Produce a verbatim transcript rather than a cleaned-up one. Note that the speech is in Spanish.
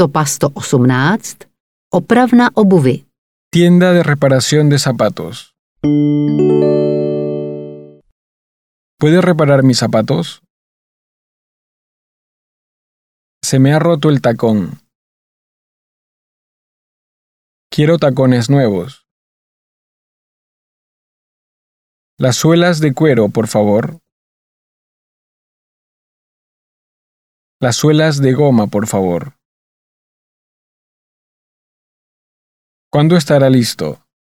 sto pasto osmnáct. Opravna obuvy. Tienda de reparación de zapatos. ¿Puede reparar mis zapatos? Se me ha roto el tacón. Quiero tacones nuevos. Las suelas de cuero, por favor. Las suelas de goma, por favor. ¿Cuándo estará listo?